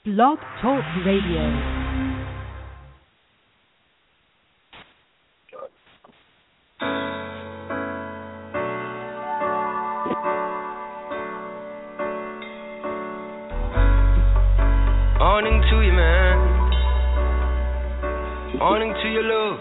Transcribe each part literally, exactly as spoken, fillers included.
Blog Talk Radio. Morning to you, man. Morning to your love.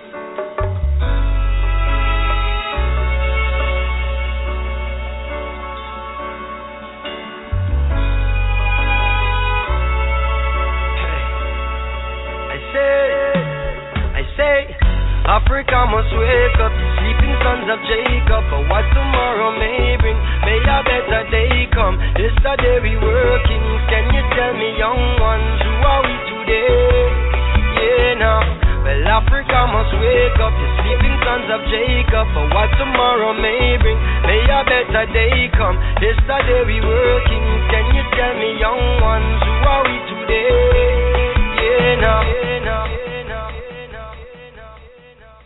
Hey, I say, I say, Africa must wake up, the sleeping sons of Jacob. But what tomorrow may bring, may a better day come. Yesterday we working, can you tell me, young ones, who are we today? Yeah, now, well, Africa must wake up, the sleeping sons of Jacob. But what tomorrow may bring, may a better day come. Yesterday we working, can you tell me, young ones, who are we today? Yeah, now, yeah, now, yeah, now, yeah, now, yeah, now, yeah, now.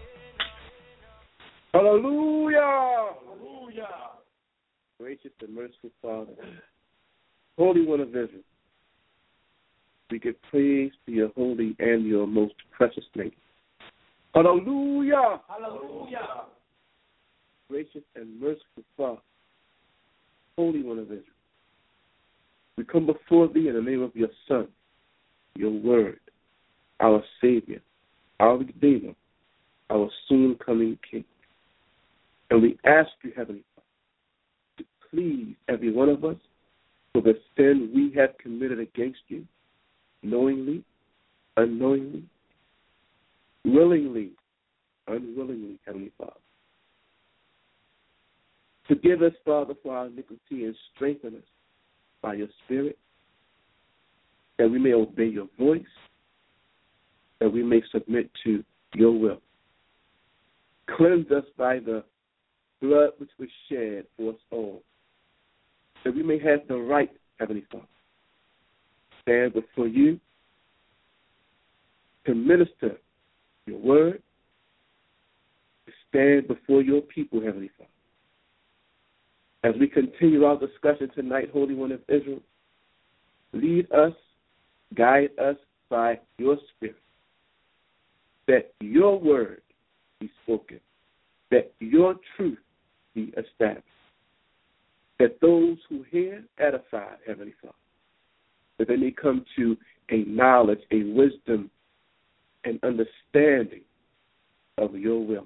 Hallelujah! Hallelujah! Gracious and merciful Father, Holy One of Israel, we give praise to your holy and your most precious name. Hallelujah! Hallelujah! Gracious and merciful Father, Holy One of Israel, we come before thee in the name of your Son, your Word, our Savior, our Redeemer, our soon-coming King. And we ask you, Heavenly Father, to please every one of us for the sin we have committed against you, knowingly, unknowingly, willingly, unwillingly, Heavenly Father. Forgive us, Father, for our iniquity and strengthen us by your Spirit, that we may obey your voice, that we may submit to your will. Cleanse us by the blood which was shed for us all, that we may have the right, Heavenly Father, stand before you to minister your word, to stand before your people, Heavenly Father. As we continue our discussion tonight, Holy One of Israel, lead us, guide us by your Spirit, that your word be spoken, that your truth be established, that those who hear edify, Heavenly Father, that they may come to a knowledge, a wisdom, and understanding of your will.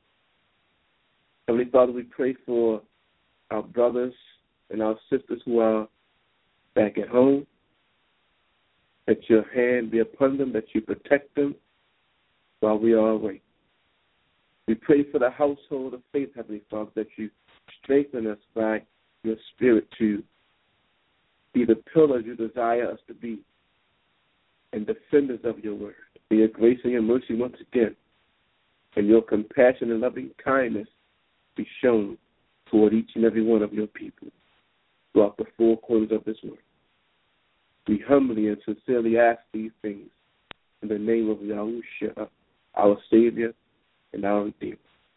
Heavenly Father, we pray for our brothers and our sisters who are back at home, that your hand be upon them, that you protect them while we are away. We pray for the household of faith, Heavenly Father, that you strengthen us by your Spirit to be the pillars you desire us to be and defenders of your word. May your grace and your mercy once again and your compassion and loving kindness be shown toward each and every one of your people throughout the four corners of this world. We humbly and sincerely ask these things in the name of Yahushua, our Savior and our Redeemer.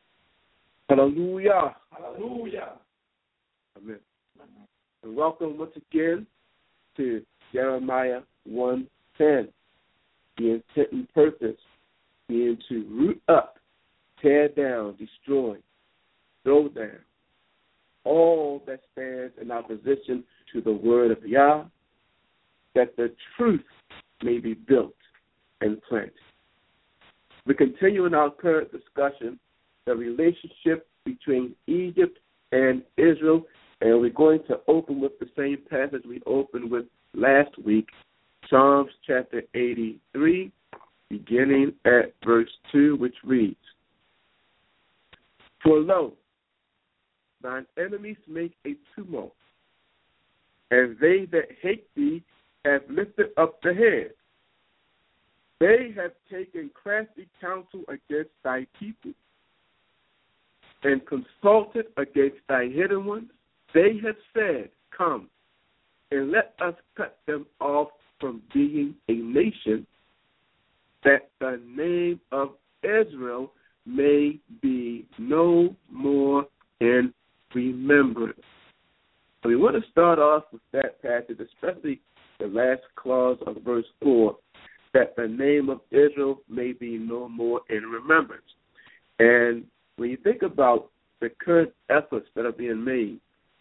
Hallelujah. Hallelujah. Amen. And welcome once again to Jeremiah one ten. The intent and purpose being to root up, tear down, destroy, throw down all that stands in opposition to the word of Yah, that the truth may be built and planted. We continue in our current discussion, the relationship between Egypt and Israel, and we're going to open with the same passage we opened with last week, Psalms chapter eighty-three, beginning at verse two, which reads, For lo, thine enemies make a tumult, and they that hate thee have lifted up the head. They have taken crafty counsel against thy people, and consulted against thy hidden ones. They have said, Come, and let us cut them off from being a nation, that the name of Israel may be no more in remembrance. So we want to start off with that passage, especially the last clause of verse four, that the name of Israel may be no more in remembrance. And when you think about the current efforts that are being made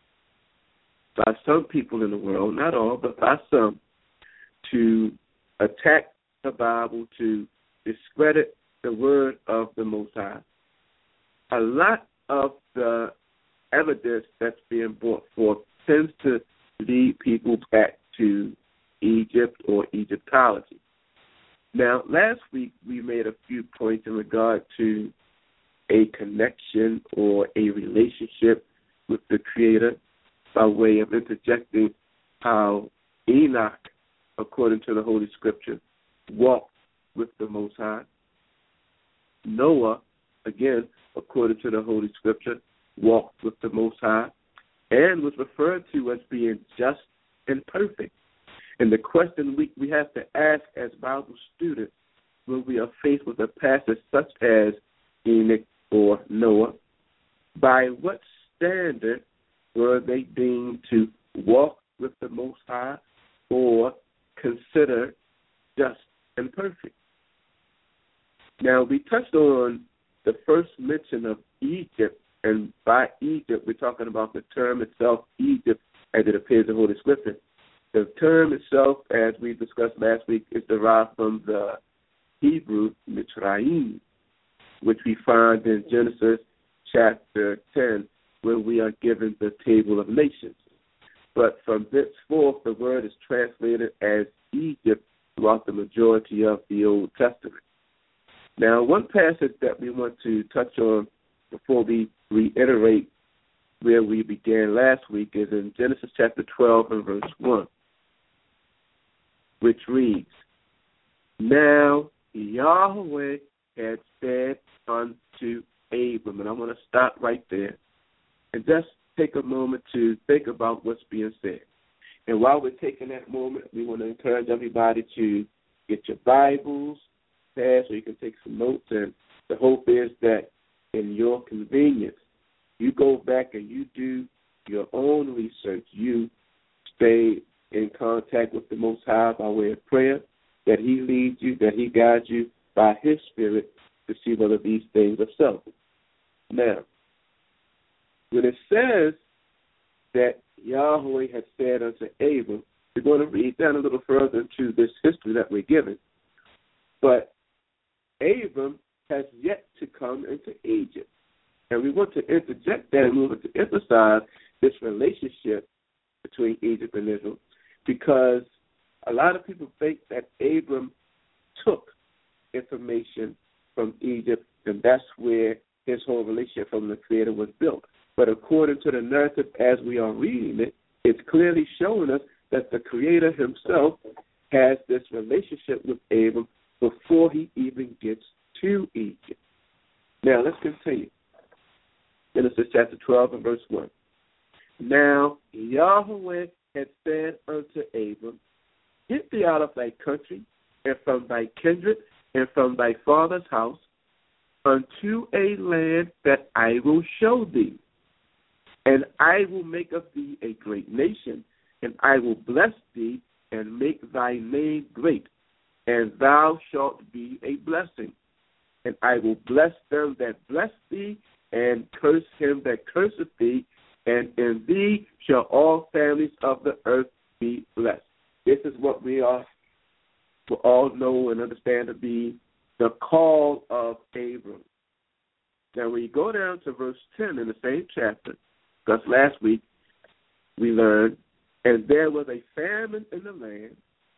by some people in the world, not all, but by some, to attack the Bible, to discredit the word of the Most High, a lot of the evidence that's being brought forth tends to lead people back to Egypt or Egyptology. Now, last week we made a few points in regard to a connection or a relationship with the Creator by way of interjecting how Enoch, according to the Holy Scripture, walked with the Most High. Noah, again, according to the Holy Scripture, walked with the Most High and was referred to as being just and perfect. And the question we, we have to ask as Bible students when we are faced with a passage such as Enoch or Noah, by what standard were they deemed to walk with the Most High or consider just and perfect? Now, we touched on the first mention of Egypt, and by Egypt, we're talking about the term itself, Egypt, as it appears in Holy Scripture. The term itself, as we discussed last week, is derived from the Hebrew Mitzrayim, which we find in Genesis chapter ten, where we are given the table of nations. But from thenceforth, the word is translated as Egypt throughout the majority of the Old Testament. Now, one passage that we want to touch on before we reiterate where we began last week is in Genesis chapter twelve and verse one, which reads, Now Yahweh had said unto Abram, and I want to stop right there and just take a moment to think about what's being said. And while we're taking that moment, we want to encourage everybody to get your Bibles, pass, so you can take some notes. And the hope is that in your convenience, you go back and you do your own research. You stay in contact with the Most High by way of prayer, that He leads you, that He guides you by His Spirit to see whether these things are so. Now, when it says that Yahweh had said unto Abram, we're going to read down a little further into this history that we're given. But Abram has yet to come into Egypt. And we want to interject that and we want to emphasize this relationship between Egypt and Israel, because a lot of people think that Abram took information from Egypt, and that's where his whole relationship from the Creator was built. But according to the narrative as we are reading it, it's clearly showing us that the Creator Himself has this relationship with Abram before he even gets to Egypt. Now, let's continue. Genesis chapter twelve and verse one. Now Yahweh had said unto Abram, Get thee out of thy country, and from thy kindred, and from thy father's house, unto a land that I will show thee. And I will make of thee a great nation, and I will bless thee, and make thy name great, and thou shalt be a blessing. And I will bless them that bless thee, and curse him that curseth thee, and in thee shall all families of the earth be blessed. This is what we are to all know and understand to be the call of Abram. Now, when you go down to verse ten in the same chapter, because last week we learned, and there was a famine in the land,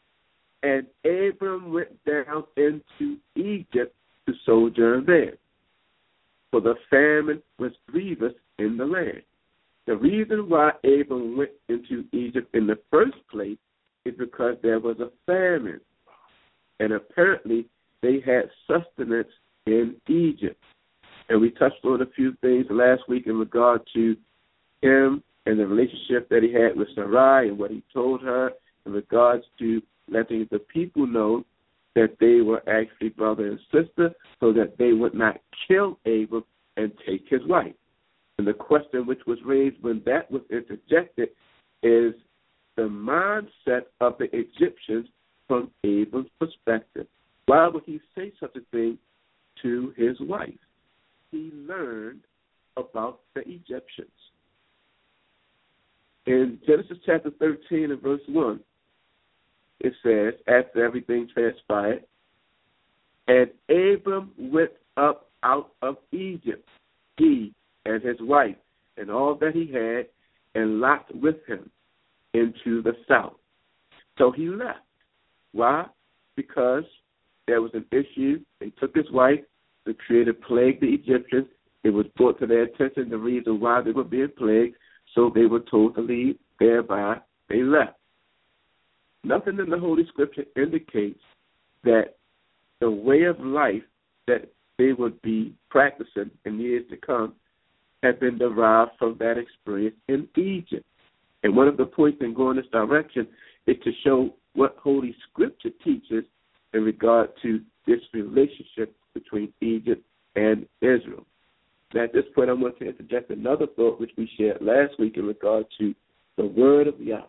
and Abram went down into Egypt to sojourn there, for the famine was grievous in the land. The reason why Abram went into Egypt in the first place is because there was a famine, and apparently they had sustenance in Egypt. And we touched on a few things last week in regard to him and the relationship that he had with Sarai and what he told her in regards to letting the people know that they were actually brother and sister so that they would not kill Abram and take his wife. And the question which was raised when that was interjected is, the mindset of the Egyptians from Abram's perspective. Why would he say such a thing to his wife? He learned about the Egyptians. In Genesis chapter thirteen and verse one, it says, after everything transpired, and Abram went up out of Egypt, he and his wife, and all that he had, and Lot with him, into the south. So he left. Why? Because there was an issue. They took his wife. The Creator plagued the Egyptians. It was brought to their attention the reason why they were being plagued, so they were told to leave. Thereby, they left. Nothing in the Holy Scripture indicates that the way of life that they would be practicing in years to come had been derived from that experience in Egypt. And one of the points in going this direction is to show what Holy Scripture teaches in regard to this relationship between Egypt and Israel. Now, at this point, I want to interject another thought which we shared last week in regard to the word of Yah.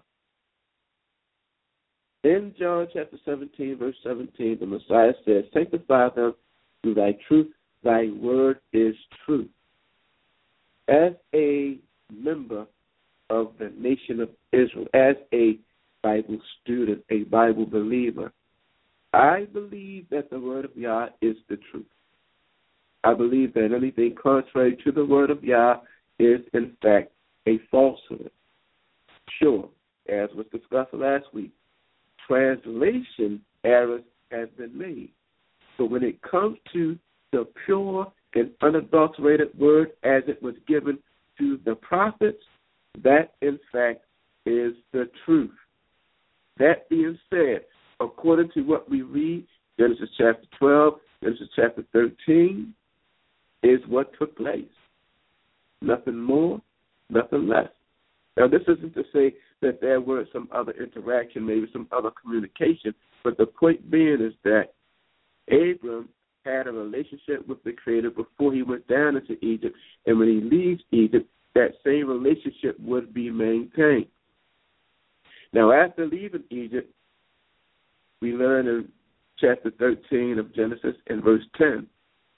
In John chapter seventeen, verse seventeen, the Messiah says, sanctify them through thy truth, thy word is truth. As a member of the nation of Israel, as a Bible student, a Bible believer, I believe that the word of Yah is the truth. I believe that anything contrary to the word of Yah is, in fact, a falsehood. Sure, as was discussed last week, translation errors have been made. But when it comes to the pure and unadulterated word as it was given to the prophets, that, in fact, is the truth. That being said, according to what we read, Genesis chapter twelve, Genesis chapter thirteen, is what took place. Nothing more, nothing less. Now, this isn't to say that there were some other interaction, maybe some other communication, but the point being is that Abram had a relationship with the Creator before he went down into Egypt, and when he leaves Egypt, that same relationship would be maintained. Now, after leaving Egypt, we learn in chapter thirteen of Genesis in verse ten,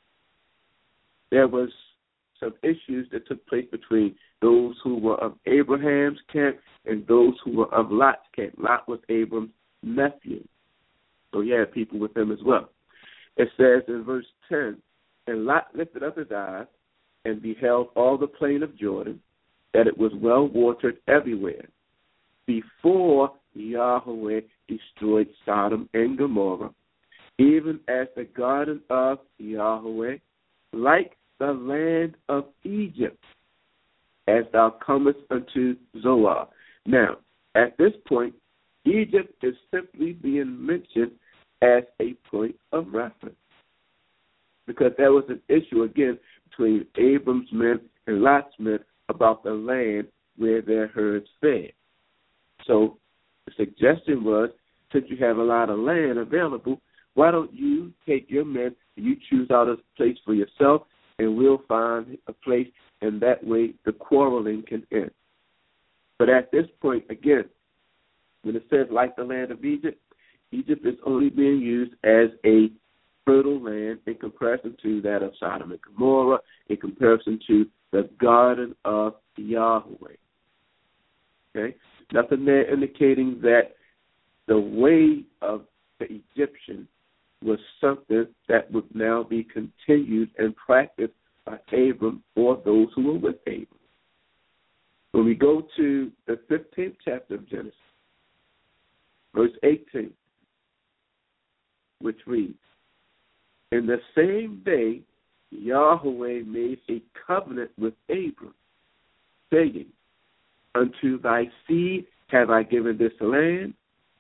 there was some issues that took place between those who were of Abraham's camp and those who were of Lot's camp. Lot was Abram's nephew, so he had people with him as well. It says in verse ten, and Lot lifted up his eyes and beheld all the plain of Jordan, that it was well watered everywhere, before Yahweh destroyed Sodom and Gomorrah, even as the garden of Yahweh, like the land of Egypt, as thou comest unto Zoar. Now, at this point, Egypt is simply being mentioned as a point of reference, because there was an issue, again, between Abram's men and Lot's men about the land where their herds fed. So the suggestion was, since you have a lot of land available, why don't you take your men and you choose out a place for yourself, and we'll find a place, and that way the quarreling can end. But at this point, again, when it says like the land of Egypt, Egypt is only being used as a fertile land in comparison to that of Sodom and Gomorrah, in comparison to the garden of Yahweh. Okay? Nothing there indicating that the way of the Egyptian was something that would now be continued and practiced by Abram or those who were with Abram. When we go to the fifteenth chapter of Genesis, verse eighteen, which reads, in the same day Yahweh made a covenant with Abram, saying, unto thy seed have I given this land,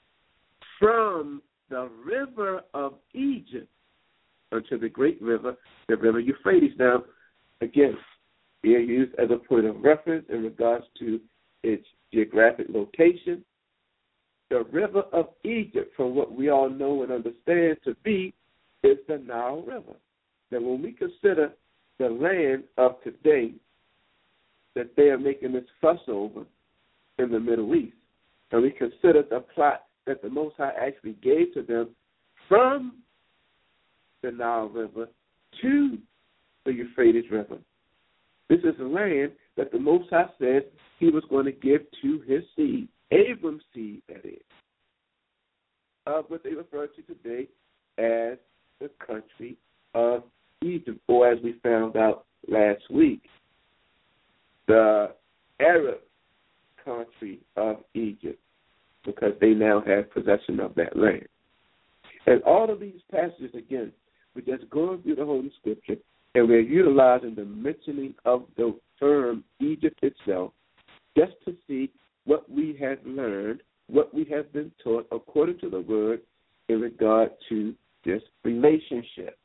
from the river of Egypt unto the great river, the river Euphrates. Now, again, being used as a point of reference in regards to its geographic location. The river of Egypt, from what we all know and understand to be, is the Nile River. Now, when we consider the land of today that they are making this fuss over in the Middle East, and we consider the plot that the Most High actually gave to them from the Nile River to the Euphrates River. This is a land that the Most High said he was going to give to his seed, Abram's seed, that is, of what they refer to today as the country of Egypt, or as we found out last week, the Arab country of Egypt, because they now have possession of that land. And all of these passages, again, we're just going through the Holy Scripture, and we're utilizing the mentioning of the term Egypt itself just to see what we have learned, what we have been taught according to the Word in regard to this relationship.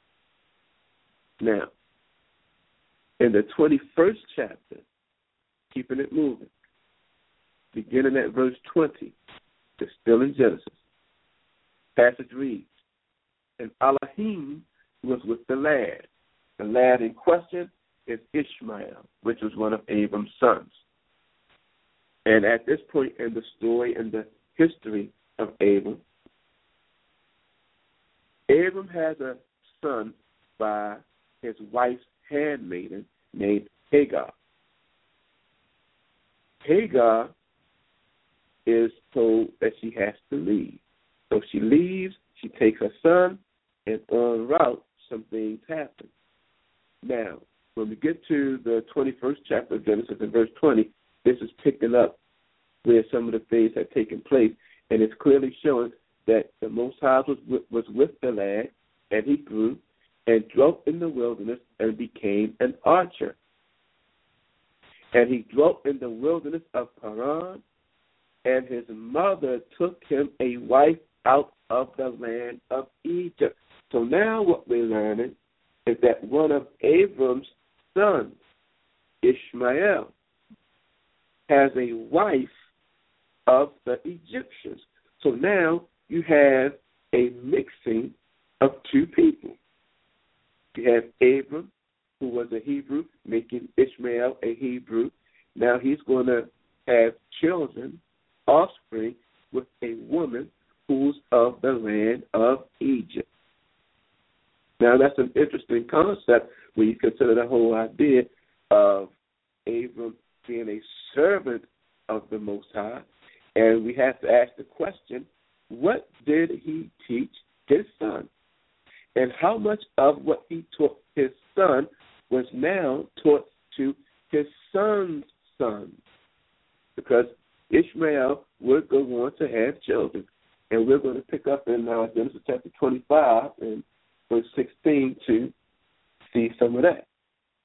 Now, in the twenty-first chapter, keeping it moving, beginning at verse twenty, it's still in Genesis. Passage reads, and Elohim was with the lad. The lad in question is Ishmael, which was one of Abram's sons. And at this point in the story and the history of Abram, Abram has a son by his wife's handmaiden named Hagar. Hagar is told that she has to leave. So she leaves, she takes her son, and en route, some things happen. Now, when we get to the twenty-first chapter of Genesis in verse twenty, this is picking up where some of the things have taken place, and it's clearly showing that the Most High was with, was with the lad, and he grew and dwelt in the wilderness and became an archer. And he dwelt in the wilderness of Paran, and his mother took him a wife out of the land of Egypt. So now what we're learning is that one of Abram's sons, Ishmael, has a wife of the Egyptians. So now you have a mixing of two people. You have Abram, who was a Hebrew, making Ishmael a Hebrew. Now he's going to have children, offspring, with a woman who's of the land of Egypt. Now that's an interesting concept when you consider the whole idea of Abram being a servant of the Most High. And we have to ask the question, what did he teach his son? And how much of what he taught his son was now taught to his son's sons? Because Ishmael would go on to have children. And we're going to pick up in uh, Genesis chapter twenty-five and verse sixteen to see some of that.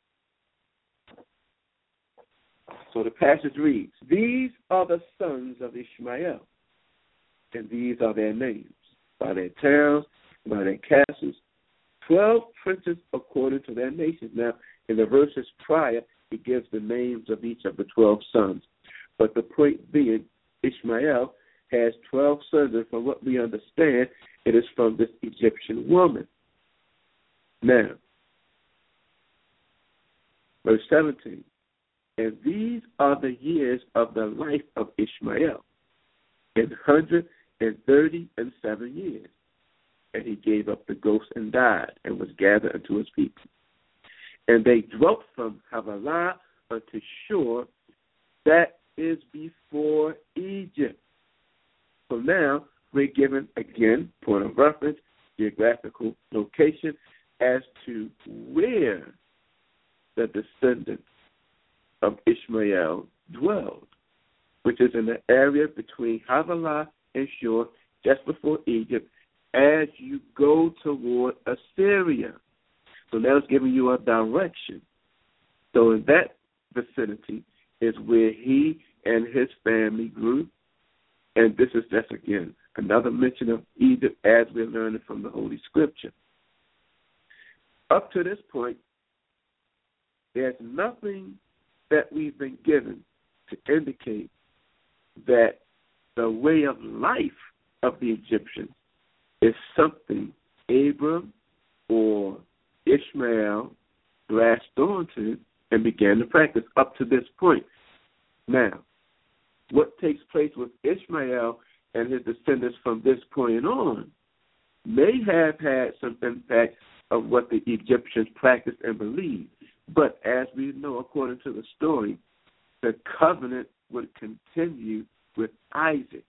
So the passage reads, these are the sons of Ishmael, and these are their names, by their towns, by their castles, twelve princes according to their nations. Now, in the verses prior, he gives the names of each of the twelve sons. But the point being, Ishmael has twelve sons, and from what we understand, it is from this Egyptian woman. Now, verse seventeen, and these are the years of the life of Ishmael, an hundred and thirty and seven years. And he gave up the ghost and died, and was gathered unto his people. And they dwelt from Havilah unto Shur, that is before Egypt. So now we're given, again, point of reference, geographical location as to where the descendants of Ishmael dwelled, which is in the area between Havilah and Shur, just before Egypt, as you go toward Assyria. So now it's giving you a direction. So in that vicinity is where he and his family grew. And this is just, again, another mention of Egypt as we're learning from the Holy Scripture. Up to this point, there's nothing that we've been given to indicate that the way of life of the Egyptians is something Abram or Ishmael grasped onto and began to practice up to this point. Now, what takes place with Ishmael and his descendants from this point on may have had some impact of what the Egyptians practiced and believed. But as we know, according to the story, the covenant would continue with Isaac.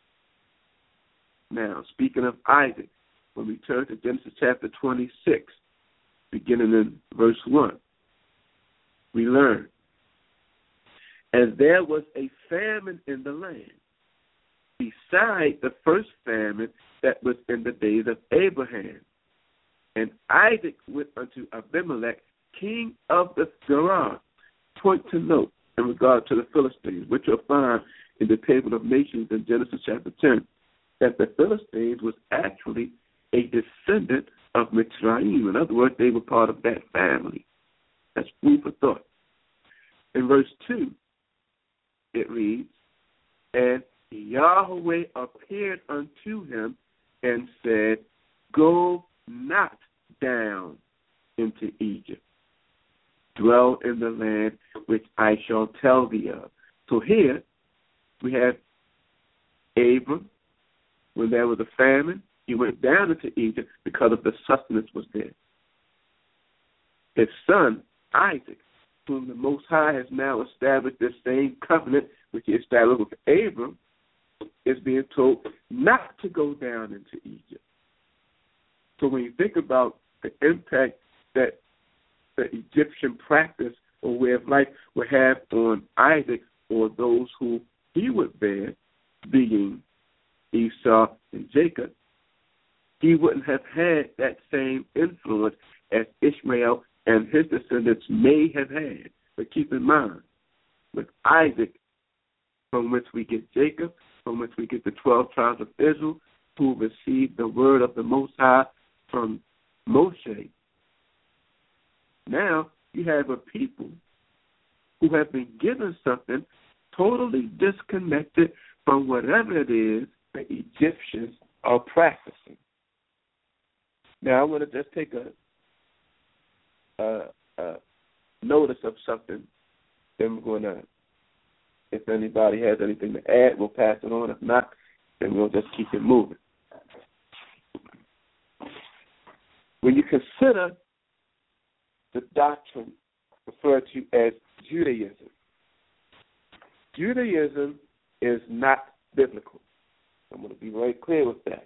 Now, speaking of Isaac, when we turn to Genesis chapter twenty-six, beginning in verse one, we learn, and there was a famine in the land, beside the first famine that was in the days of Abraham. And Isaac went unto Abimelech, king of the Gerar. Point to note in regard to the Philistines, which you'll find in the Table of Nations in Genesis chapter ten, that the Philistines was actually a descendant of Mitzrayim. In other words, they were part of that family. That's food for thought. In verse two, it reads, and Yahweh appeared unto him and said, go not down into Egypt. Dwell in the land which I shall tell thee of. So here we have Abram. When there was a famine, he went down into Egypt because of the sustenance was there. His son, Isaac, whom the Most High has now established this same covenant which he established with Abram, is being told not to go down into Egypt. So when you think about the impact that the Egyptian practice or way of life would have on Isaac or those who he would bear, being Esau and Jacob, he wouldn't have had that same influence as Ishmael and his descendants may have had. But keep in mind, with Isaac, from which we get Jacob, from which we get the twelve tribes of Israel, who received the word of the Most High from Moshe. Now you have a people who have been given something totally disconnected from whatever it is the Egyptians are practicing. Now I want to just take a, a, a notice of something. Then we're going to, if anybody has anything to add, we'll pass it on. If not, then we'll just keep it moving. When you consider the doctrine referred to as Judaism, Judaism is not biblical. I'm going to be very clear with that.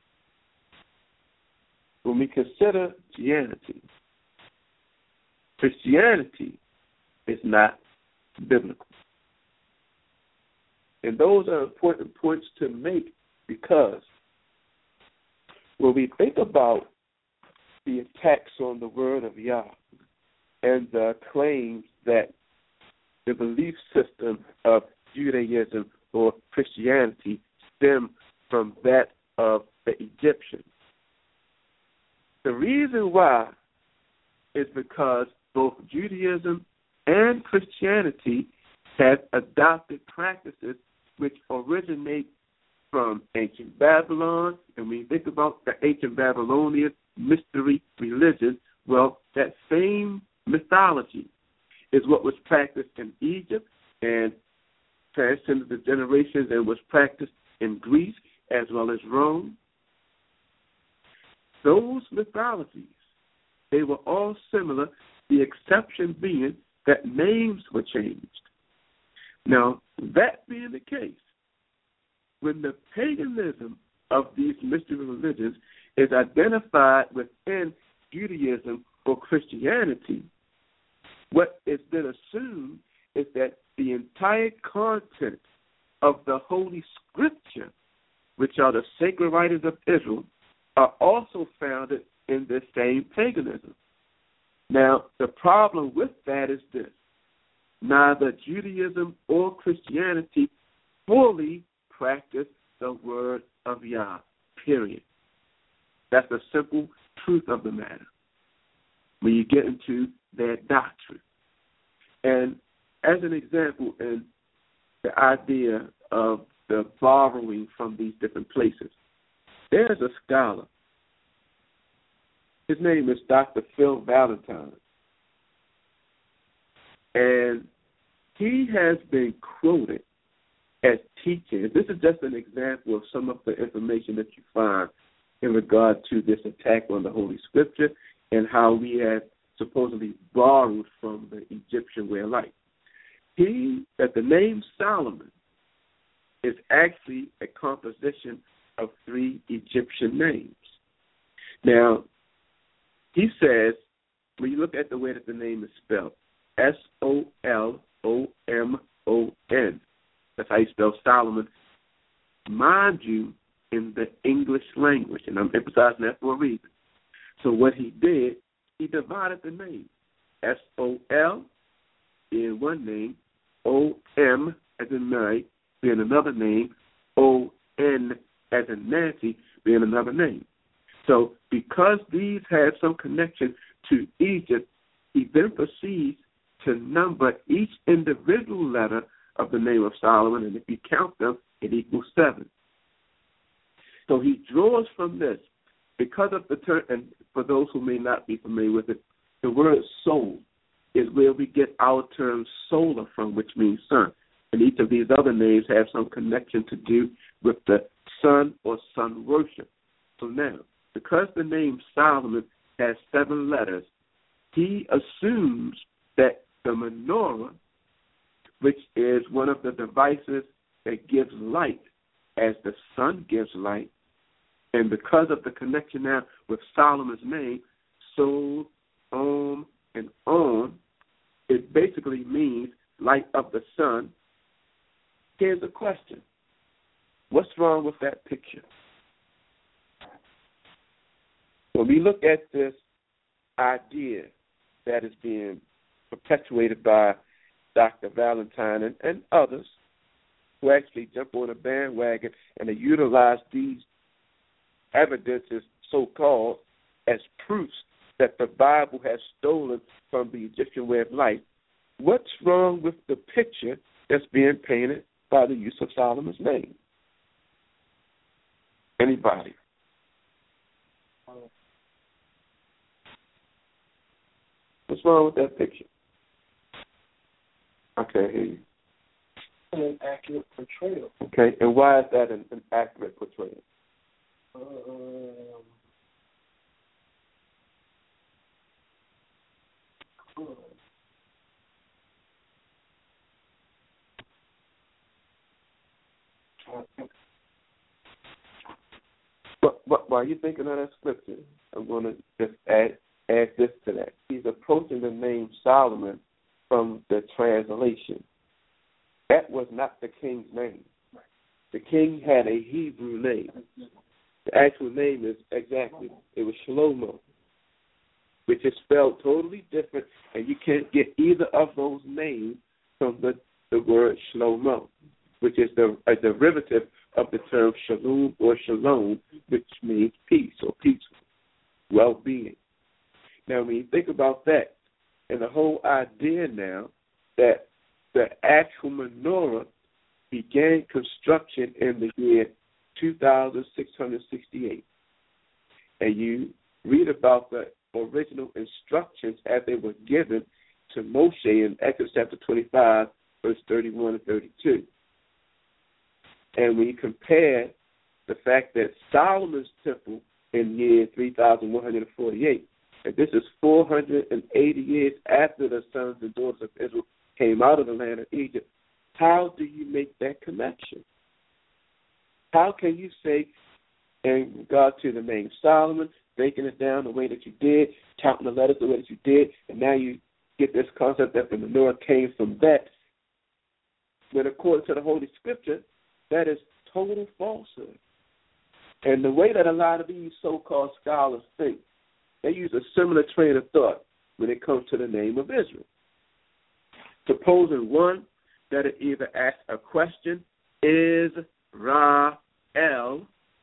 When we consider Christianity, Christianity is not biblical. And those are important points to make because when we think about the attacks on the word of Yah and the claims that the belief system of Judaism or Christianity stem from that of the Egyptians, the reason why is because both Judaism and Christianity have adopted practices which originate from ancient Babylon. And when you think about the ancient Babylonian mystery religion, well, that same mythology is what was practiced in Egypt and transcended the generations and was practiced in Greece as well as Rome. Those mythologies, they were all similar, the exception being that names were changed. Now, that being the case, when the paganism of these mystery religions is identified within Judaism or Christianity, what is then assumed is that the entire content of the Holy Scripture, which are the sacred writings of Israel, are also founded in this same paganism. Now, the problem with that is this. Neither Judaism or Christianity fully practice the word of Yah, period. That's the simple truth of the matter when you get into their doctrine. And as an example, in the idea of the borrowing from these different places, there's a scholar. His name is Doctor Phil Valentine. And he has been quoted as teaching. This is just an example of some of the information that you find in regard to this attack on the Holy Scripture and how we have supposedly borrowed from the Egyptian way of life. He, that the name Solomon is actually a composition of three Egyptian names. Now, he says, when you look at the way that the name is spelled, S O L O M O N. That's how you spell Solomon. Mind you, in the English language, and I'm emphasizing that for a reason. So what he did, he divided the name. S O L being one name, O M as in Mary being another name, O N as in Nancy being another name. So because these had some connection to Egypt, he then proceeds to number each individual letter of the name of Solomon, and if you count them, it equals seven. So he draws from this, because of the term, and for those who may not be familiar with it, the word soul is where we get our term solar from, which means sun. And each of these other names have some connection to do with the sun or sun worship. So now, because the name Solomon has seven letters, he assumes that the menorah, which is one of the devices that gives light as the sun gives light, and because of the connection now with Solomon's name, Sol, Om, and On, it basically means light of the sun. Here's a question. What's wrong with that picture? When we look at this idea that is being perpetuated by Doctor Valentine and, and others who actually jump on a bandwagon and they utilize these evidences, so-called, as proofs that the Bible has stolen from the Egyptian way of life, what's wrong with the picture that's being painted by the use of Solomon's name? Anybody? What's wrong with that picture? I can't hear you. An accurate portrayal. Okay, and why is that an, an accurate portrayal? Um, But, but while you're thinking of that scripture, I'm going to just add add this to that. He's approaching the name Solomon from the translation. That was not the king's name. The king had a Hebrew name. The actual name is exactly, it was Shlomo, which is spelled totally different, and you can't get either of those names from the, the word Shlomo, which is the, a derivative of the term shalom or shalom, which means peace or peaceful, well-being. Now, when you think about that, and the whole idea now that the actual menorah began construction in the year two thousand six hundred sixty-eight, and you read about the original instructions as they were given to Moshe in Exodus chapter twenty-five, verse thirty-one and thirty-two. And when you compare the fact that Solomon's temple in year three thousand one hundred forty-eight, and this is four hundred eighty years after the sons and daughters of Israel came out of the land of Egypt, how do you make that connection? How can you say, in regard to the name Solomon, breaking it down the way that you did, counting the letters the way that you did, and now you get this concept that the menorah came from that, when according to the Holy Scripture, that is total falsehood. And the way that a lot of these so-called scholars think, they use a similar train of thought when it comes to the name of Israel. Supposing, one, that it either asks a question, is Ra-El,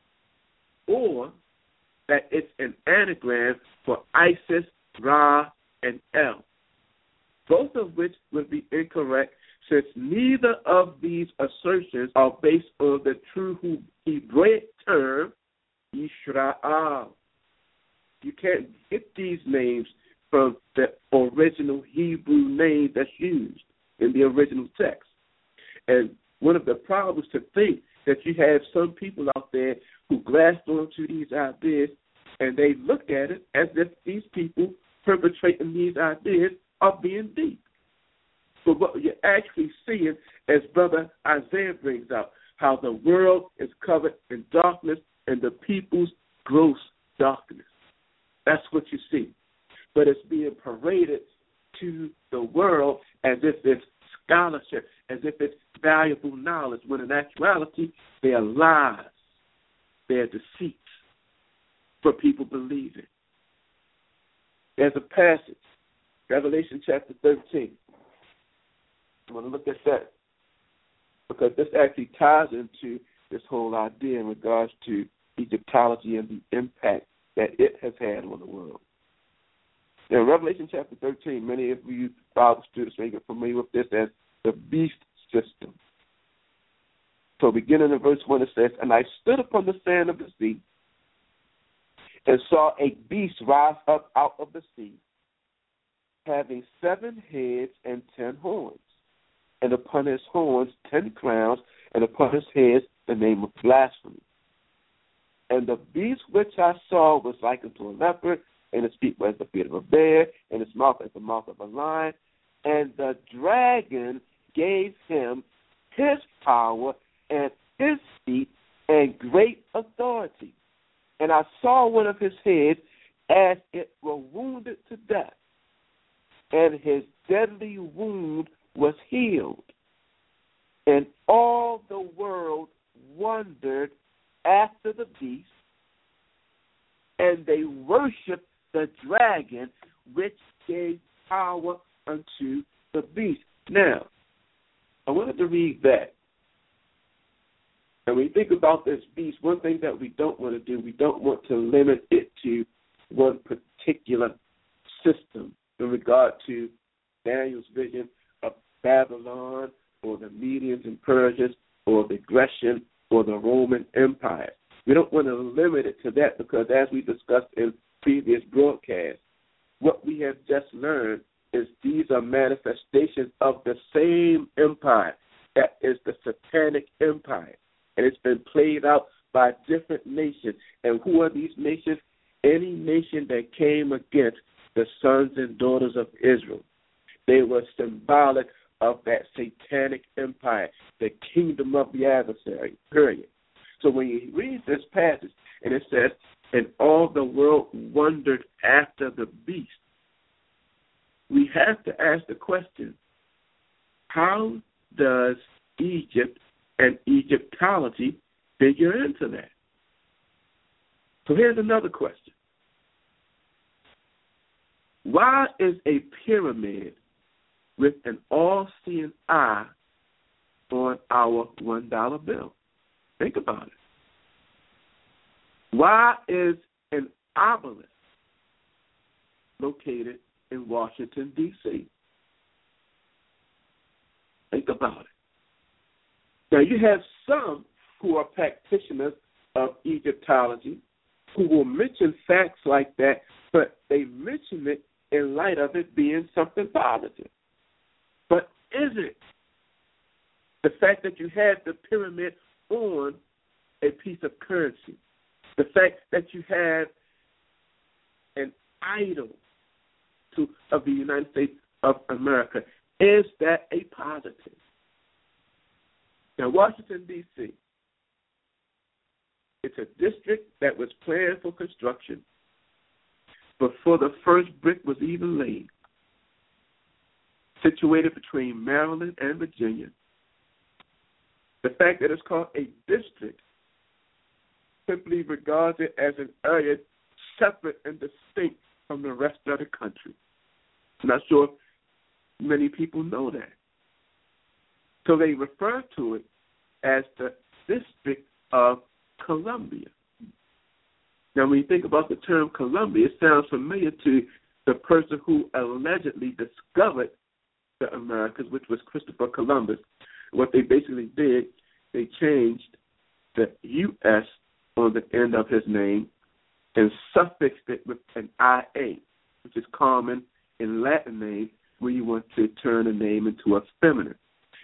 or that it's an anagram for Isis, Ra, and El, both of which would be incorrect since neither of these assertions are based on the true Hebraic term, Yisrael. You can't get these names from the original Hebrew name that's used in the original text. And one of the problems to think that you have some people out there who grasp onto these ideas and they look at it as if these people perpetrating these ideas are being deep. But what you're actually seeing, as Brother Isaiah brings out, how the world is covered in darkness and the people's gross darkness. That's what you see. But it's being paraded to the world as if it's scholarship, as if it's valuable knowledge, when in actuality they are lies, they are deceits for people believing. There's a passage, Revelation chapter thirteen. I'm going to look at that because this actually ties into this whole idea in regards to Egyptology and the impact that it has had on the world. In Revelation chapter thirteen, many of you Bible students may get familiar with this as the beast system. So beginning in verse one, it says, "And I stood upon the sand of the sea and saw a beast rise up out of the sea, having seven heads and ten horns, and upon his horns ten crowns, and upon his heads the name of blasphemy. And the beast which I saw was like unto a leopard, and his feet were as the feet of a bear, and his mouth as the mouth of a lion. And the dragon gave him his power and his feet and great authority. And I saw one of his heads as it were wounded to death, and his deadly wound was healed. And all the world wondered after the beast, and they worshiped the dragon, which gave power unto the beast." Now, I wanted to read that. And when you think about this beast, one thing that we don't want to do, we don't want to limit it to one particular system in regard to Daniel's vision of Babylon or the Medians and Persians or the Grecian or the Roman Empire. We don't want to limit it to that because, as we discussed in previous broadcasts, what we have just learned is these are manifestations of the same empire, that is the Satanic Empire. And it's been played out by different nations. And who are these nations? Any nation that came against the sons and daughters of Israel. They were symbolic of that Satanic Empire, the kingdom of the adversary, period. So when you read this passage, and it says, "And all the world wondered after the beast," we have to ask the question, how does Egypt and Egyptology figure into that? So here's another question. Why is a pyramid with an all-seeing eye on our one dollar bill? Think about it. Why is an obelisk located in Washington, D C? Think about it. Now, you have some who are practitioners of Egyptology who will mention facts like that, but they mention it in light of it being something positive. But is it the fact that you have the pyramid on a piece of currency, the fact that you have an idol to, of the United States of America, is that a positive? Now, Washington, D C, it's a district that was planned for construction before the first brick was even laid, situated between Maryland and Virginia. The fact that it's called a district simply regards it as an area separate and distinct from the rest of the country. I'm not sure if many people know that. So they refer to it as the District of Columbia. Now, when you think about the term Columbia, it sounds familiar to the person who allegedly discovered the Americas, which was Christopher Columbus. What they basically did, they changed the U S on the end of his name and suffixed it with an I A, which is common in Latin names when you want to turn a name into a feminine.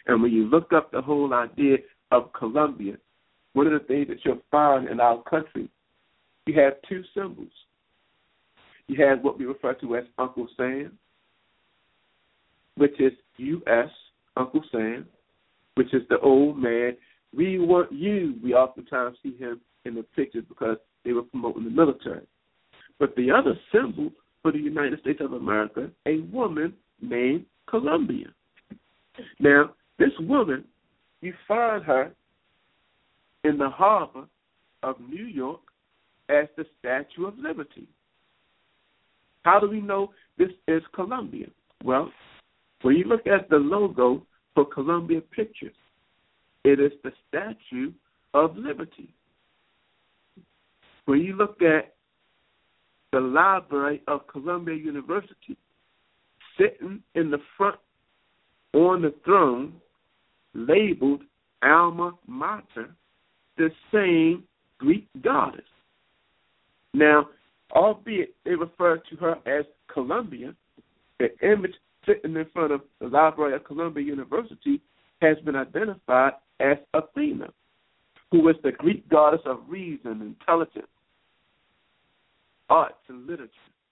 And when you look up the whole idea of Columbia, one of the things that you'll find in our country, you have two symbols. You have what we refer to as Uncle Sam, which is U S, Uncle Sam, which is the old man. We want you. We oftentimes see him in the pictures because they were promoting the military. But the other symbol for the United States of America, a woman named Columbia. Now, this woman, you find her in the harbor of New York as the Statue of Liberty. How do we know this is Columbia? Well, when you look at the logo for Columbia Pictures, it is the Statue of Liberty. When you look at the library of Columbia University, sitting in the front on the throne, labeled Alma Mater, the same Greek goddess. Now, albeit they refer to her as Columbia, the image sitting in front of the library of Columbia University has been identified as Athena, who is the Greek goddess of reason, intelligence, arts, and literature.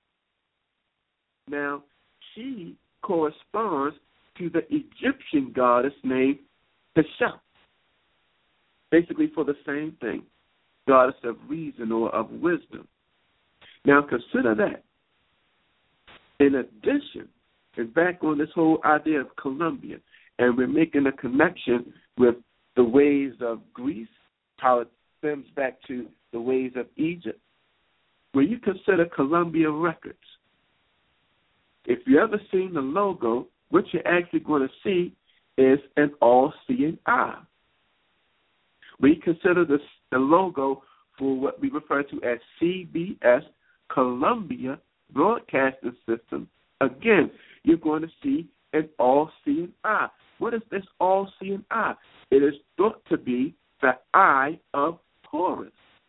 Now, she corresponds to the Egyptian goddess named Pesha, basically for the same thing, goddess of reason or of wisdom. Now, consider that. In addition, and back on this whole idea of Columbia, and we're making a connection with the ways of Greece, how it stems back to the ways of Egypt. When you consider Columbia Records, if you ever seen the logo, what you're actually going to see is an all-seeing eye. When you consider this, the logo for what we refer to as C B S, Columbia Broadcasting System, again, you're going to see an all-seeing eye. What is this all-seeing eye? It is thought to be the eye of Horus,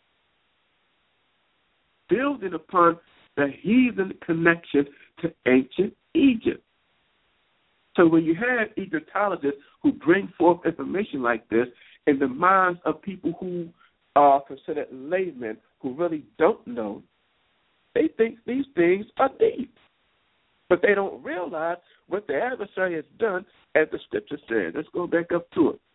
building upon the heathen connection to ancient Egypt. So when you have Egyptologists who bring forth information like this in the minds of people who are considered laymen who really don't know, they think these things are deep. But they don't realize what the adversary has done, as the scripture says. Let's go back up to it.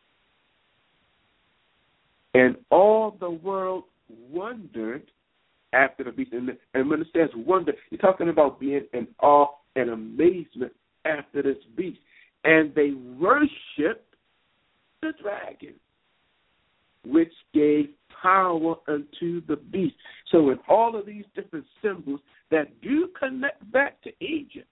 And all the world wondered after the beast. And, and when it says wonder, you're talking about being in awe and amazement after this beast. And they worshiped the dragon, which gave power unto the beast. So with all of these different symbols that do connect back to Egypt,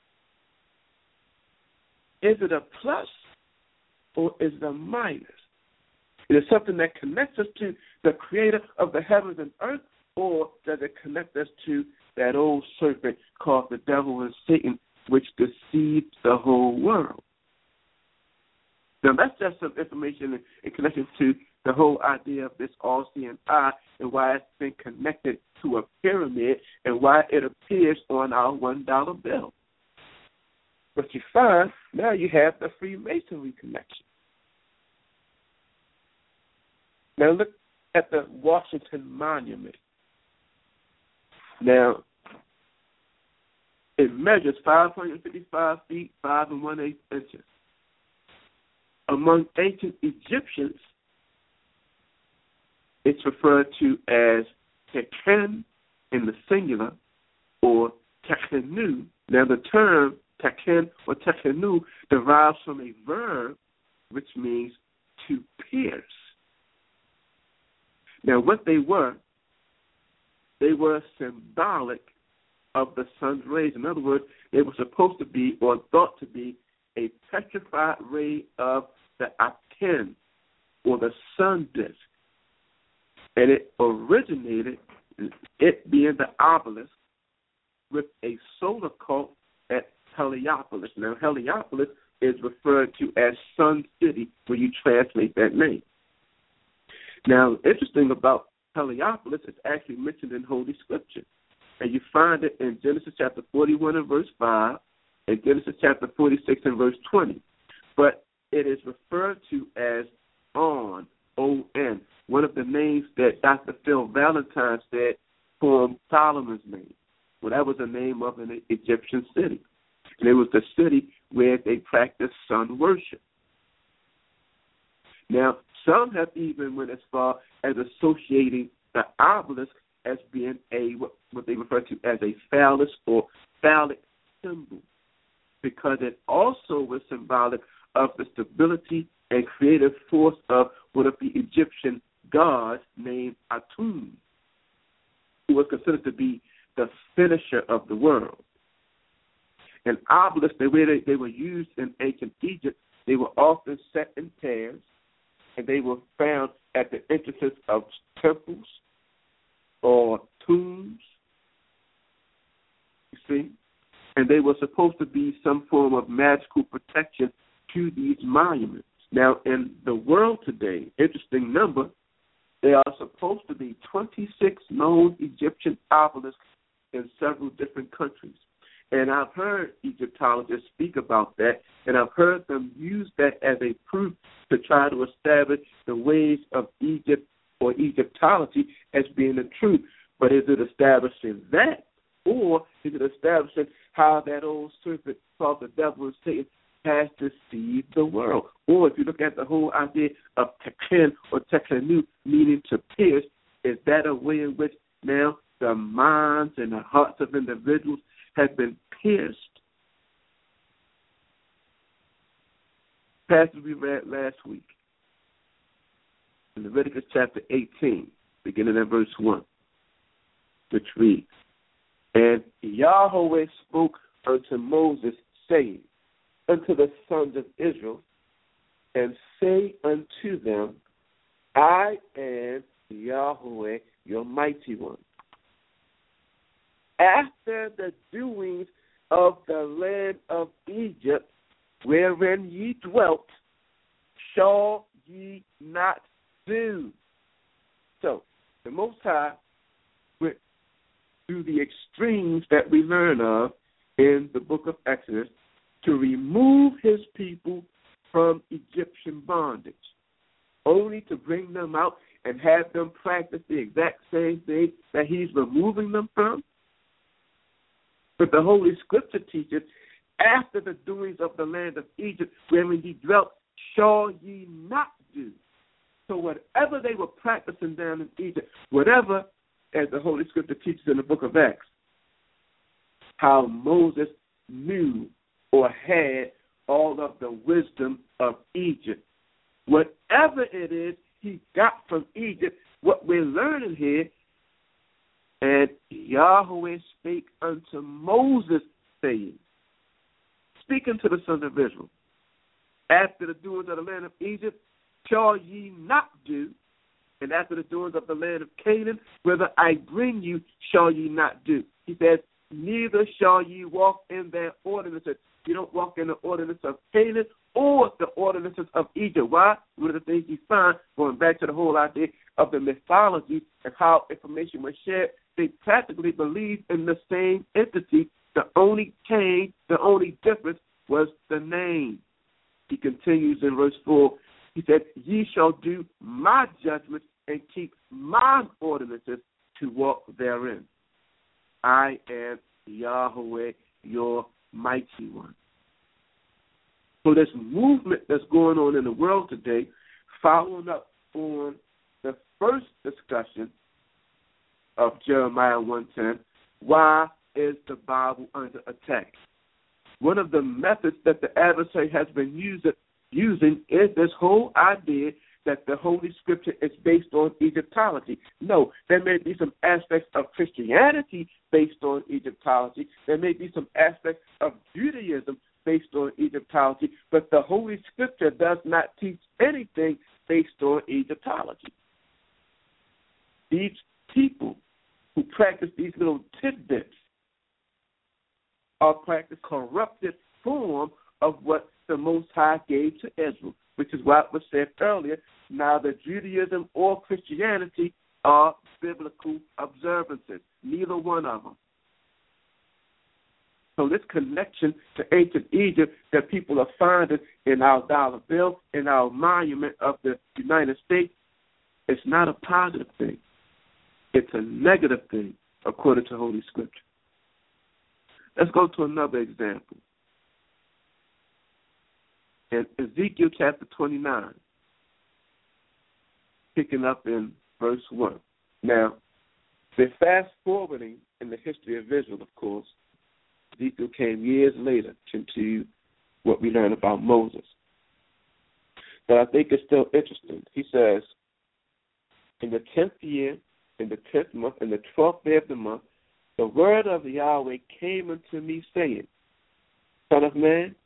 is it a plus or is it a minus? Is it something that connects us to the creator of the heavens and earth, or does it connect us to that old serpent called the devil and Satan, which deceives the whole world? Now, that's just some information in connection to the whole idea of this all-seeing eye and why it's been connected to a pyramid and why it appears on our one dollar bill. But you find now you have the Freemasonry connection. Now look at the Washington Monument. Now, it measures five hundred fifty-five feet, five and one-eighth inches. Among ancient Egyptians, it's referred to as Tekken in the singular, or Tekkenu. Now, the term Tekken or Tekkenu derives from a verb which means to pierce. Now, what they were, they were symbolic of the sun's rays. In other words, they were supposed to be or thought to be a petrified ray of the Aten, or the sun disk. And it originated, it being the obelisk, with a solar cult at Heliopolis. Now, Heliopolis is referred to as Sun City when you translate that name. Now, interesting about Heliopolis, it's actually mentioned in Holy Scripture. And you find it in Genesis chapter forty-one and verse five, and Genesis chapter forty-six and verse twenty. But it is referred to as On, O N, one of the names that Doctor Phil Valentine said from Solomon's name. Well, that was the name of an Egyptian city. And it was the city where they practiced sun worship. Now, some have even went as far as associating the obelisk as being a what they refer to as a phallus or phallic symbol, because it also was symbolic of the stability and creative force of one of the Egyptian gods named Atum, who was considered to be the finisher of the world. And obelisks, the way they, they were used in ancient Egypt, they were often set in pairs, and they were found at the entrances of temples or tombs, you see, and they were supposed to be some form of magical protection to these monuments. Now, in the world today, interesting number, there are supposed to be twenty-six known Egyptian obelisks in several different countries. And I've heard Egyptologists speak about that, and I've heard them use that as a proof to try to establish the ways of Egypt or Egyptology as being the truth. But is it establishing that, or is it establishing how that old serpent called the devil and Satan has deceived the world? Or if you look at the whole idea of Tekken or Tekkenu, meaning to pierce, is that a way in which now the minds and the hearts of individuals have been pierced? Passage we read last week in Leviticus chapter eighteen, beginning at verse one, which reads, And Yahweh spoke unto Moses, saying, unto the sons of Israel, and say unto them, I am Yahweh, your mighty one. After the doings of the land of Egypt, wherein ye dwelt, shall ye not do. So, the Most High went through the extremes that we learn of in the book of Exodus to remove his people from Egyptian bondage, only to bring them out and have them practice the exact same thing that he's removing them from. But the Holy Scripture teaches, after the doings of the land of Egypt, wherein ye dwelt, shall ye not do. So whatever they were practicing down in Egypt, whatever, as the Holy Scripture teaches in the book of Acts, how Moses knew or had all of the wisdom of Egypt. Whatever it is he got from Egypt, what we're learning here, and Yahweh spake unto Moses, saying, speaking to the sons of Israel, after the doings of the land of Egypt, shall ye not do, and after the doings of the land of Canaan, whither I bring you, shall ye not do. He says, neither shall ye walk in their ordinances. You don't walk in the ordinance of Canaan or the ordinances of Egypt. Why? One of the things you find, going back to the whole idea of the mythology and how information was shared, they practically believed in the same entity. The only change, the only difference was the name. He continues in verse four. He said, ye shall do my judgments and keep my ordinances to walk therein. I am Yahweh, your mighty one. So this movement that's going on in the world today, following up on the first discussion of Jeremiah one ten, why is the Bible under attack? One of the methods that the adversary has been using, using is this whole idea that the Holy Scripture is based on Egyptology. No, there may be some aspects of Christianity based on Egyptology. There may be some aspects of Judaism based on Egyptology, but the Holy Scripture does not teach anything based on Egyptology. These people who practice these little tidbits are practice corrupted form of what the Most High gave to Israel, which is what was said earlier. Neither Judaism or Christianity are biblical observances, neither one of them. So this connection to ancient Egypt that people are finding in our dollar bill, in our monument of the United States, it's not a positive thing. It's a negative thing, according to Holy Scripture. Let's go to another example. In Ezekiel chapter twenty-nine, picking up in verse one. Now, we're fast-forwarding in the history of Israel, of course. Ezekiel came years later into what we learn about Moses. But I think it's still interesting. He says, in the tenth year, in the tenth month, in the twelfth day of the month, the word of Yahweh came unto me, saying, Son of man,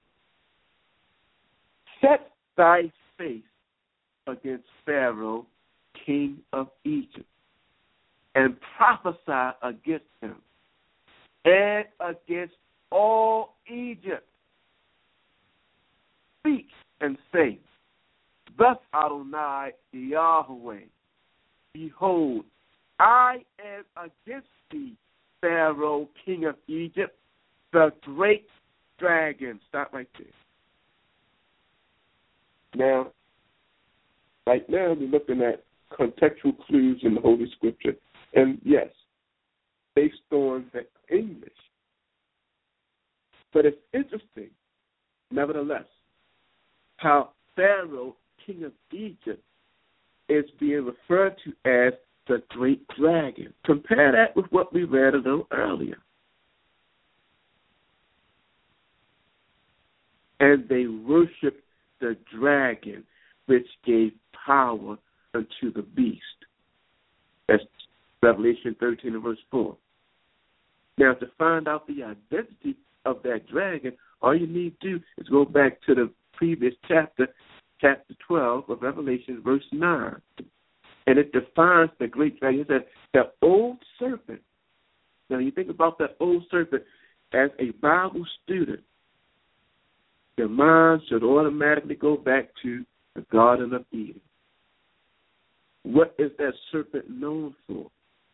set thy face against Pharaoh, king of Egypt, and prophesy against him, and against all Egypt. Speak and say, Thus Adonai Yahweh, behold, I am against thee, Pharaoh, king of Egypt, the great dragon. Stop right there. Now, right now we're looking at contextual clues in the Holy Scripture. And yes, based on the English. But it's interesting, nevertheless, how Pharaoh, king of Egypt, is being referred to as the great dragon. Compare that with what we read a little earlier. And they worshiped the dragon, which gave power unto the beast. That's Revelation thirteen and verse four. Now, to find out the identity of that dragon, all you need to do is go back to the previous chapter, chapter twelve of Revelation, verse nine. And it defines the great dragon. It says, the old serpent. Now, you think about that old serpent as a Bible student, your mind should automatically go back to the Garden of Eden. What is that serpent known for?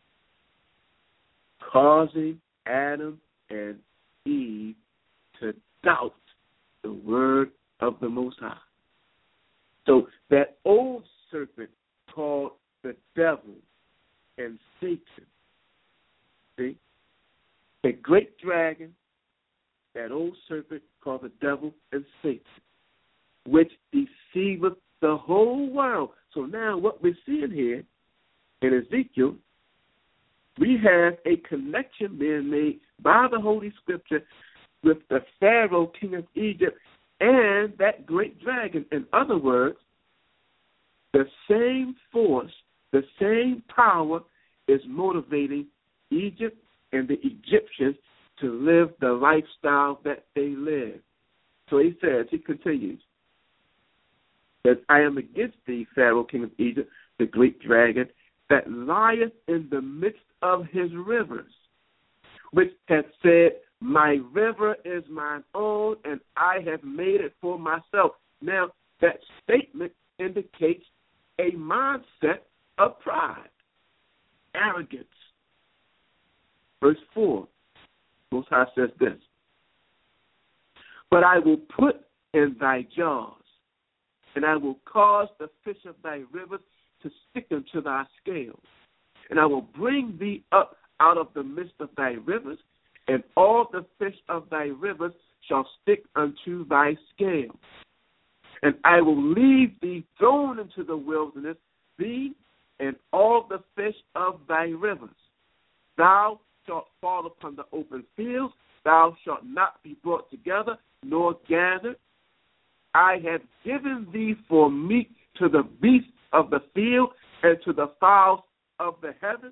Causing Adam and Eve to doubt the word of the Most High. So that old serpent called the devil and Satan, see, the great dragon, that old serpent called the devil and Satan, which deceiveth the whole world. So now what we're seeing here in Ezekiel, we have a connection being made by the Holy Scripture with the Pharaoh, king of Egypt, and that great dragon. In other words, the same force, the same power is motivating Egypt and the Egyptians to live the lifestyle that they live. So he says, he continues, that I am against thee, Pharaoh, king of Egypt, the great dragon, that lieth in the midst of his rivers, which hath said, my river is mine own, and I have made it for myself. Now, that statement indicates a mindset of pride, arrogance. Verse four, Most High says this, but I will put in thy jaws, and I will cause the fish of thy rivers to stick unto thy scales, and I will bring thee up out of the midst of thy rivers, and all the fish of thy rivers shall stick unto thy scales. And I will leave thee thrown into the wilderness, thee and all the fish of thy rivers. Thou shalt fall upon the open fields, thou shalt not be brought together, nor gathered. I have given thee for meat to the beasts of the field, and to the fowls of the heaven.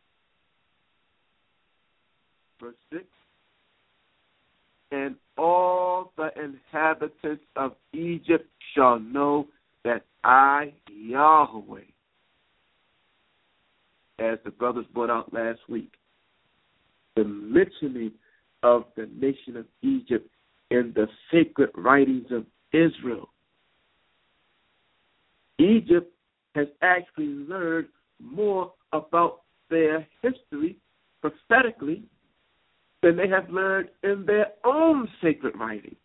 Verse six, and all the inhabitants of Egypt shall know that I, Yahweh, as the brothers brought out last week, the mentioning of the nation of Egypt in the sacred writings of Israel. Egypt has actually learned more about their history prophetically than they have learned in their own sacred writing.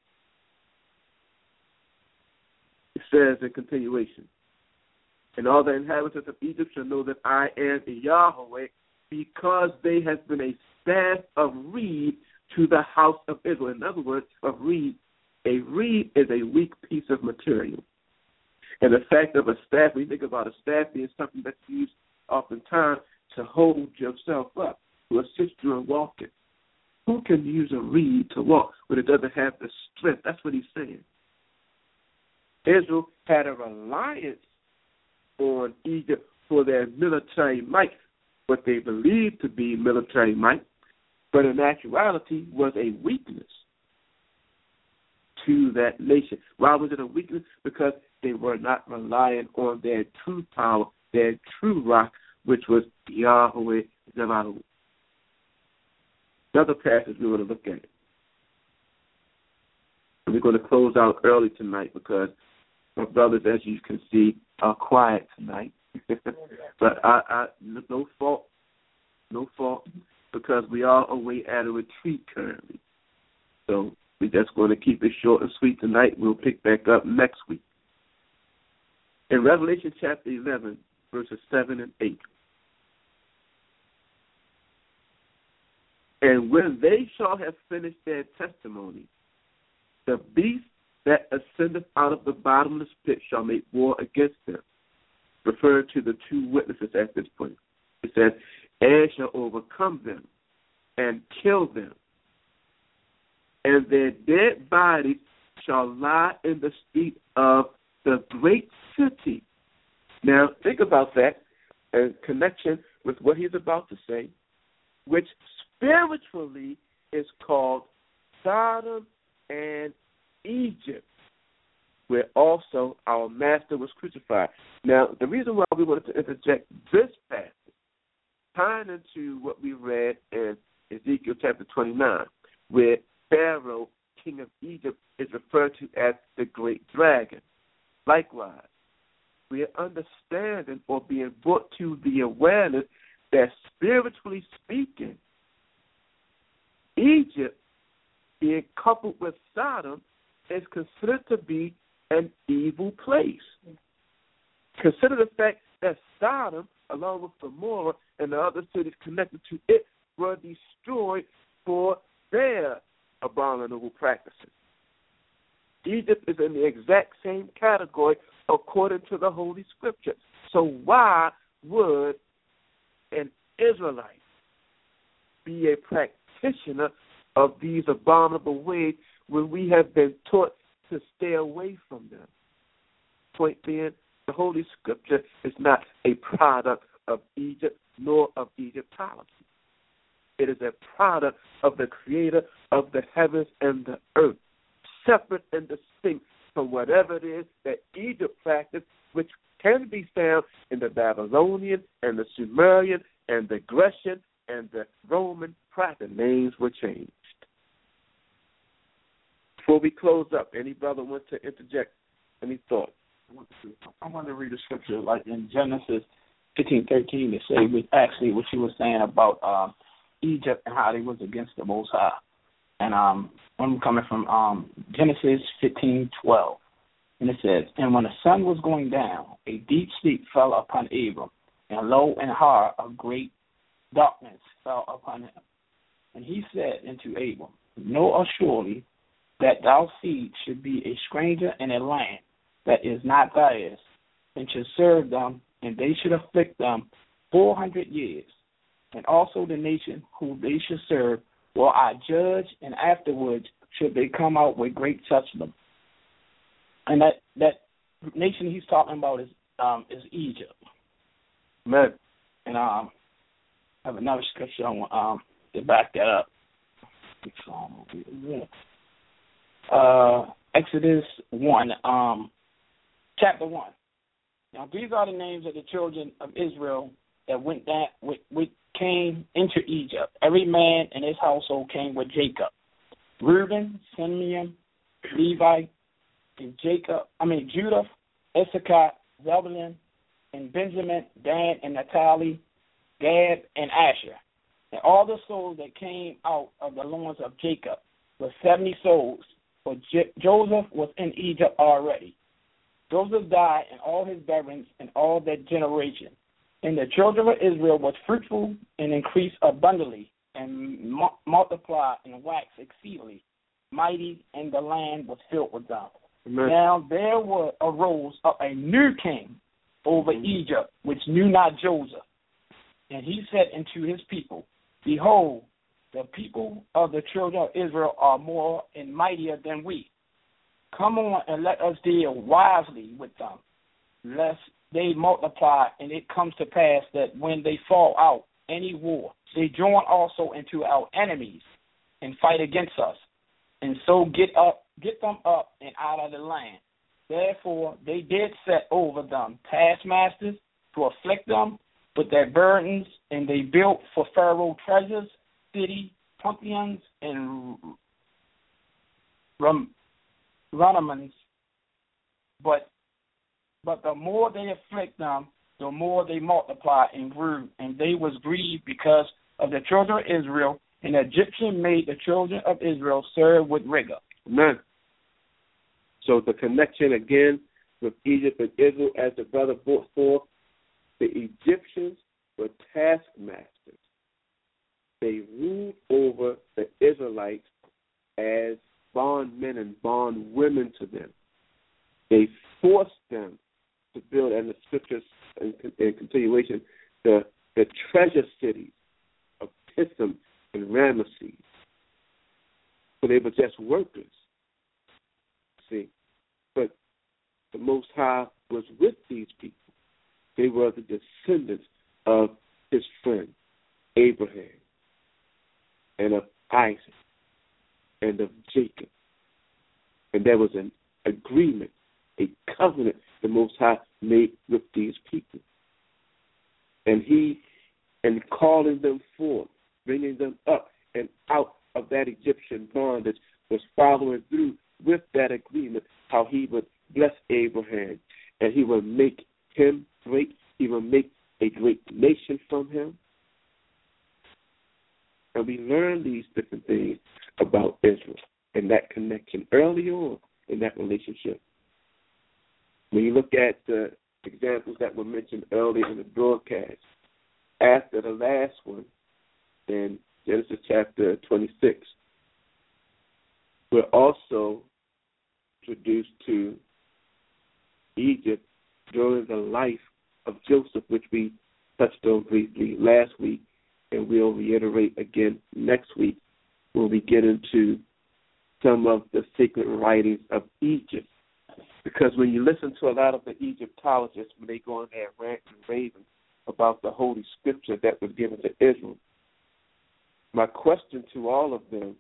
It says in continuation, and all the inhabitants of Egypt shall know that I am Yahweh, because they have been a staff of reed to the house of Israel. In other words, a reed, a reed is a weak piece of material. And the fact of a staff, we think about a staff being something that's used oftentimes to hold yourself up, to assist you in walking. Who can use a reed to walk when it doesn't have the strength? That's what he's saying. Israel had a reliance on Egypt for their military might, what they believed to be military might, but in actuality was a weakness to that nation. Why was it a weakness? Because they were not relying on their true power, their true rock, which was Yahweh Zebaoth. Another passage we want to look at. And we're going to close out early tonight because my brothers, as you can see, are quiet tonight. But I, I, no fault, no fault, because we are away at a retreat currently. So we're just going to keep it short and sweet tonight. We'll pick back up next week. In Revelation chapter eleven, verses seven and eight. And when they shall have finished their testimony, the beast that ascendeth out of the bottomless pit shall make war against them, referring to the two witnesses at this point. It says, and shall overcome them and kill them, and their dead bodies shall lie in the street of the great city. Now, think about that in connection with what he's about to say, which spiritually is called Sodom and Egypt, where also our master was crucified. Now, the reason why we wanted to interject this passage, tying into what we read in Ezekiel chapter twenty-nine, where Pharaoh, king of Egypt, is referred to as the great dragon. Likewise, we are understanding or being brought to the awareness that spiritually speaking, Egypt, being coupled with Sodom, is considered to be an evil place. Consider the fact that Sodom, along with Gomorrah and the other cities connected to it, were destroyed for their abominable practices. Egypt is in the exact same category according to the Holy Scripture. So why would an Israelite be a practitioner of these abominable ways when we have been taught to stay away from them? Point being, the Holy Scripture is not a product of Egypt nor of Egyptology. It is a product of the Creator of the heavens and the earth, separate and distinct from whatever it is that Egypt practiced, which can be found in the Babylonian and the Sumerian and the Grecian and the Roman practice. Names were changed. Before we close up, any brother want to interject any thoughts? I want to read a scripture like in Genesis fifteen thirteen to say with actually what you were saying about um, Egypt and how they was against the Most High. And um, I'm coming from um, Genesis fifteen twelve. And it says, and when the sun was going down, a deep sleep fell upon Abram, and lo and hard a great darkness fell upon him. And he said unto Abram, know assuredly that thy seed should be a stranger in a land that is not theirs, and should serve them, and they should afflict them four hundred years. And also the nation who they should serve will I judge, and afterwards should they come out with great judgment. And that, that nation he's talking about is um, is Egypt. Amen. And um, I have another scripture I want um, to back that up. Uh, Exodus one, um, chapter one. Now these are the names of the children of Israel that went that with, with came into Egypt. Every man in his household came with Jacob. Reuben, Simeon, Levi, and Jacob. I mean Judah, Issachar, Zebulun, and Benjamin, Dan and Naphtali, Gad and Asher. And all the souls that came out of the loins of Jacob were seventy souls, for J- Joseph was in Egypt already. Joseph died, and all his brethren, and all that generation. And the children of Israel was fruitful and increased abundantly, and mu- multiplied and waxed exceedingly mighty, and the land was filled with them. Amen. Now there were, arose up a new king over mm-hmm. Egypt, which knew not Joseph. And he said unto his people, Behold, the people of the children of Israel are more and mightier than we. Come on and let us deal wisely with them, lest they multiply, and it comes to pass that when they fall out any war, they join also into our enemies and fight against us, and so get up, get them up and out of the land. Therefore they did set over them taskmasters to afflict them with their burdens, and they built for Pharaoh treasures, city, pumpkins, and rum, runamans. But but the more they afflict them, the more they multiply and grew, and they was grieved because of the children of Israel, and the Egyptian made the children of Israel serve with rigor. Amen. So the connection again with Egypt and Israel, as the brother brought forth, the Egyptians were taskmasters. They ruled over the Israelites as bondmen and bondwomen to them. They forced them to build, and the scriptures in, in continuation, the, the treasure cities of Pithom and Ramesses. So they were just workers. See, but the Most High was with these people. They were the descendants of his friend Abraham, and of Isaac, and of Jacob. And there was an agreement, a covenant the Most High made with these people. And he, in calling them forth, bringing them up and out of that Egyptian bondage, was following through with that agreement, how he would bless Abraham, and he would make him great. He would make a great nation from him. And we learn these different things about Israel and that connection early on in that relationship. When you look at the examples that were mentioned earlier in the broadcast, after the last one, in Genesis chapter twenty-six, we're also introduced to Egypt during the life of Joseph, which we touched on briefly last week, and we'll reiterate again next week when we get into some of the sacred writings of Egypt. Because when you listen to a lot of the Egyptologists, when they go in there and rant and raving about the Holy Scripture that was given to Israel, my question to all of them,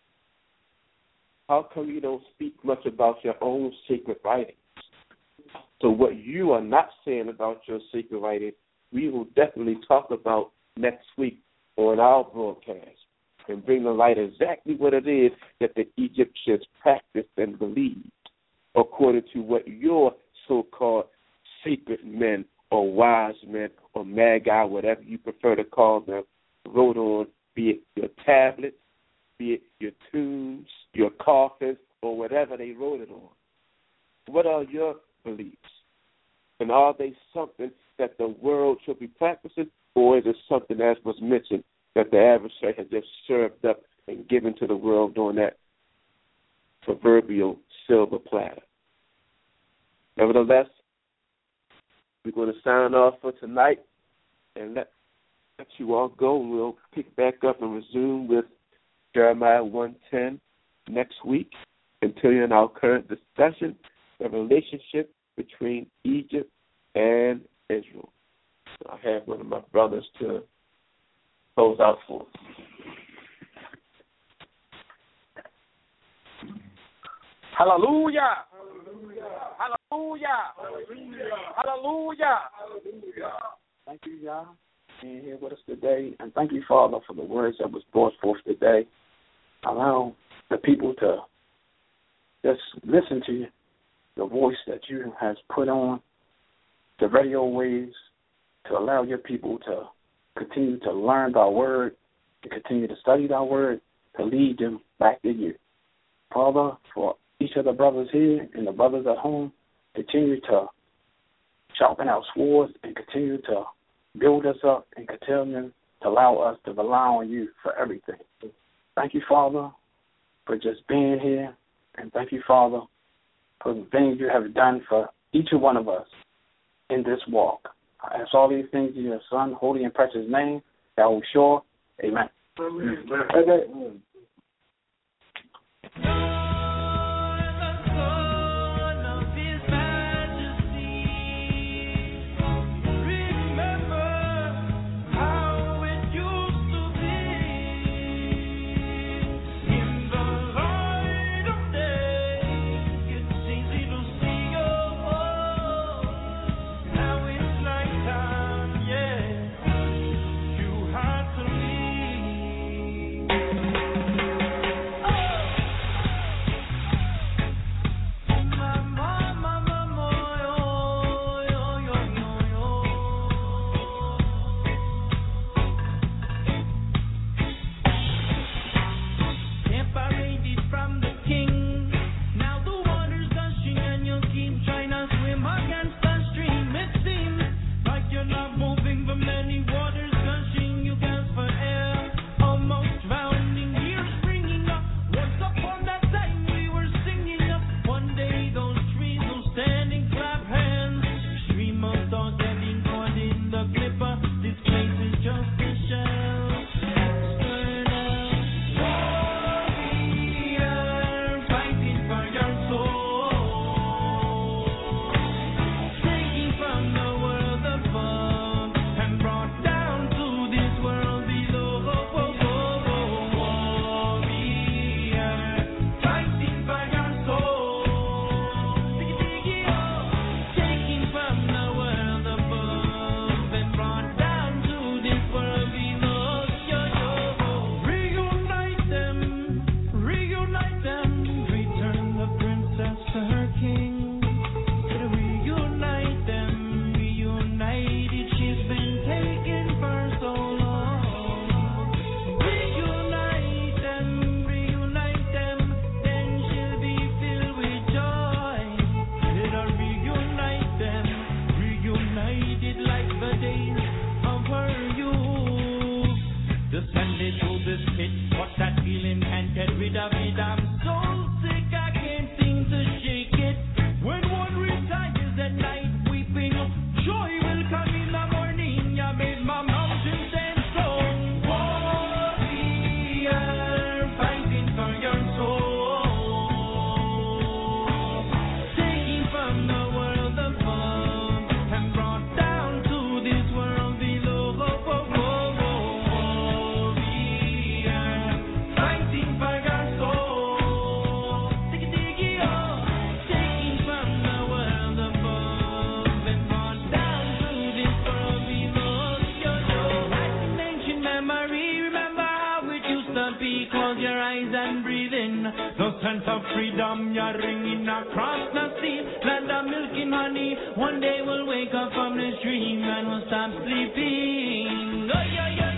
how come you don't speak much about your own sacred writings? So what you are not saying about your sacred writings, we will definitely talk about next week on our broadcast and bring to light exactly what it is that the Egyptians practiced and believed according to what your so-called sacred men or wise men or magi, whatever you prefer to call them, wrote on, be it your tablets, be it your tombs, your coffins, or whatever they wrote it on. What are your beliefs? And are they something that the world should be practicing, or is it something, as was mentioned, that the adversary has just served up and given to the world on that proverbial silver platter? Nevertheless, we're going to sign off for tonight and let, let you all go, and we'll pick back up and resume with Jeremiah one ten next week, continuing our current discussion, the relationship between Egypt and Israel. I have one of my brothers to close out for us. Hallelujah! Hallelujah! Hallelujah! Hallelujah! Hallelujah! Thank you, Yah, for being here with us today, and thank you, Father, for the words that was brought forth today. Allow the people to just listen to you, the voice that you has put on the radio waves, to allow your people to continue to learn thy word to continue to study thy word, to lead them back to you. Father, for each of the brothers here and the brothers at home, continue to sharpen our swords and continue to build us up and continue to allow us to rely on you for everything. Thank you, Father, for just being here, and thank you, Father, for the things you have done for each and one of us in this walk. I ask all these things in your Son, holy and precious name, Yahushua. Amen. Amen. Amen. Freedom, you're ringing across the sea. Land of milk and honey. One day we'll wake up from this dream and we'll stop sleeping. Oh, yeah, yeah.